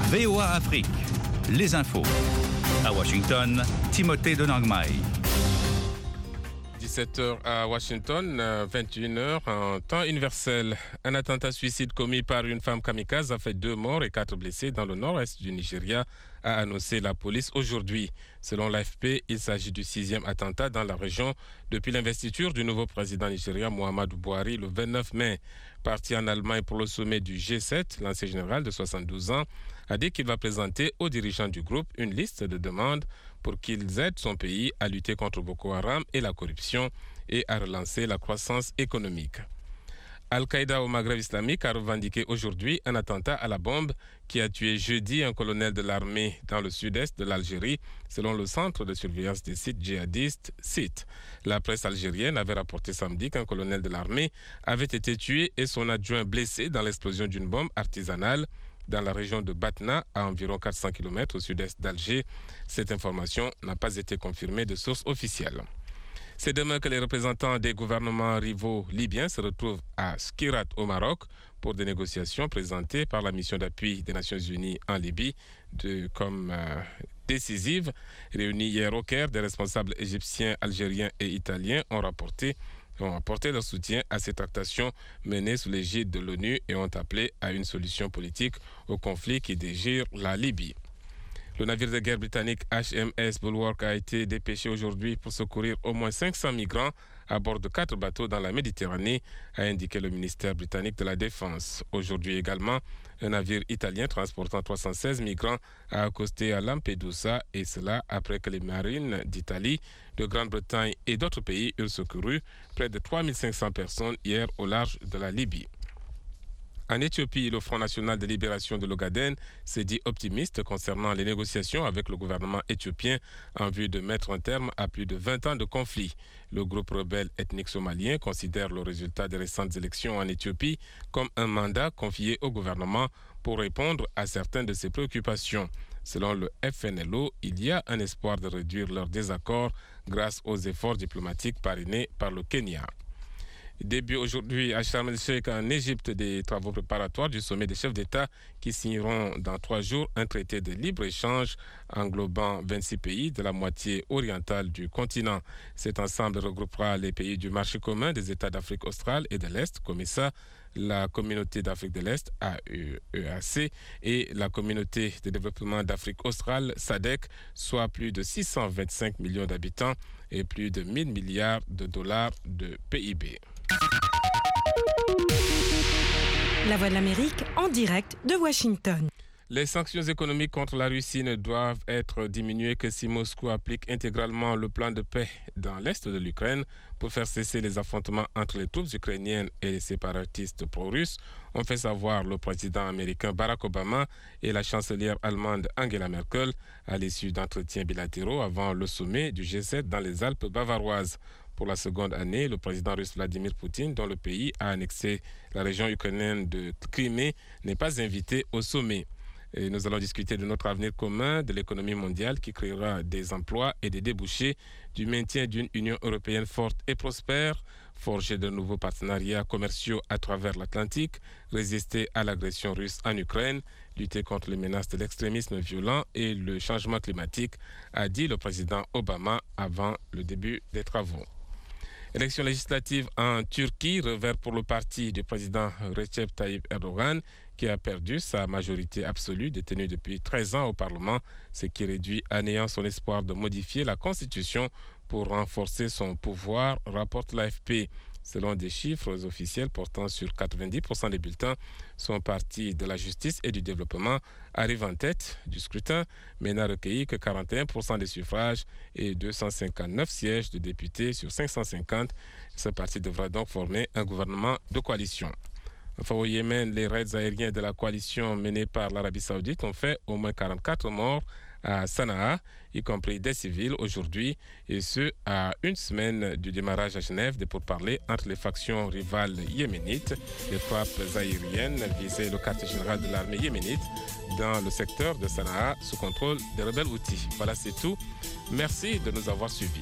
VOA Afrique, les infos. À Washington, Timothée de Nangmai. 17h à Washington, 21h en temps universel. Un attentat suicide commis par une femme kamikaze a fait 2 morts et 4 blessés dans le nord-est du Nigeria, a annoncé la police aujourd'hui. Selon l'AFP, il s'agit du 6e attentat dans la région depuis l'investiture du nouveau président nigérien Muhammadu Buhari le 29 mai. Parti en Allemagne pour le sommet du G7, l'ancien général de 72 ans a dit qu'il va présenter aux dirigeants du groupe une liste de demandes pour qu'ils aident son pays à lutter contre Boko Haram et la corruption et à relancer la croissance économique. Al-Qaïda au Maghreb islamique a revendiqué aujourd'hui un attentat à la bombe qui a tué jeudi un colonel de l'armée dans le sud-est de l'Algérie, selon le centre de surveillance des sites djihadistes CIT. La presse algérienne avait rapporté samedi qu'un colonel de l'armée avait été tué et son adjoint blessé dans l'explosion d'une bombe artisanale dans la région de Batna, à environ 400 km au sud-est d'Alger. Cette information n'a pas été confirmée de sources officielles. C'est demain que les représentants des gouvernements rivaux libyens se retrouvent à Skirat au Maroc pour des négociations présentées par la mission d'appui des Nations Unies en Libye comme décisives. Réunis hier au Caire, des responsables égyptiens, algériens et italiens ont apporté leur soutien à ces tractations menées sous l'égide de l'ONU et ont appelé à une solution politique au conflit qui dégire la Libye. Le navire de guerre britannique HMS Bulwark a été dépêché aujourd'hui pour secourir au moins 500 migrants à bord de 4 bateaux dans la Méditerranée, a indiqué le ministère britannique de la Défense. Aujourd'hui également, un navire italien transportant 316 migrants a accosté à Lampedusa, et cela après que les marines d'Italie, de Grande-Bretagne et d'autres pays eurent secouru près de 3500 personnes hier au large de la Libye. En Éthiopie, le Front national de libération de l'Ogaden s'est dit optimiste concernant les négociations avec le gouvernement éthiopien en vue de mettre un terme à plus de 20 ans de conflit. Le groupe rebelle ethnique somalien considère le résultat des récentes élections en Éthiopie comme un mandat confié au gouvernement pour répondre à certaines de ses préoccupations. Selon le FNLO, il y a un espoir de réduire leurs désaccords grâce aux efforts diplomatiques parrainés par le Kenya. Début aujourd'hui à Sharm el-Sheikh en Égypte des travaux préparatoires du sommet des chefs d'État qui signeront dans 3 jours un traité de libre-échange englobant 26 pays de la moitié orientale du continent. Cet ensemble regroupera les pays du marché commun des États d'Afrique australe et de l'Est, COMESA, la communauté d'Afrique de l'Est, AEAC, et la communauté de développement d'Afrique australe, SADC, soit plus de 625 millions d'habitants et plus de 1000 milliards de dollars de PIB. La Voix de l'Amérique en direct de Washington. Les sanctions économiques contre la Russie ne doivent être diminuées que si Moscou applique intégralement le plan de paix dans l'est de l'Ukraine pour faire cesser les affrontements entre les troupes ukrainiennes et les séparatistes pro-russes, ont fait savoir le président américain Barack Obama et la chancelière allemande Angela Merkel à l'issue d'entretiens bilatéraux avant le sommet du G7 dans les Alpes bavaroises. Pour la seconde année, le président russe Vladimir Poutine, dont le pays a annexé la région ukrainienne de Crimée, n'est pas invité au sommet. Et nous allons discuter de notre avenir commun, de l'économie mondiale qui créera des emplois et des débouchés, du maintien d'une Union européenne forte et prospère, forger de nouveaux partenariats commerciaux à travers l'Atlantique, résister à l'agression russe en Ukraine, lutter contre les menaces de l'extrémisme violent et le changement climatique, a dit le président Obama avant le début des travaux. Élection législative en Turquie, revers pour le parti du président Recep Tayyip Erdogan, qui a perdu sa majorité absolue détenue depuis 13 ans au Parlement, ce qui réduit à néant son espoir de modifier la Constitution pour renforcer son pouvoir, rapporte l'AFP. Selon des chiffres officiels portant sur 90% des bulletins, son parti de la justice et du développement arrive en tête du scrutin, mais n'a recueilli que 41% des suffrages et 259 sièges de députés sur 550. Ce parti devra donc former un gouvernement de coalition. Enfin, au Yémen, les raids aériens de la coalition menée par l'Arabie Saoudite ont fait au moins 44 morts à Sanaa, y compris des civils aujourd'hui, et ce, à une semaine du démarrage à Genève des pourparlers entre les factions rivales yéménites. Les frappes aériennes visaient le quartier général de l'armée yéménite dans le secteur de Sanaa sous contrôle des rebelles houthis. Voilà, c'est tout. Merci de nous avoir suivis.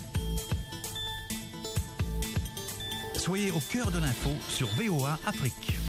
Soyez au cœur de l'info sur VOA Afrique.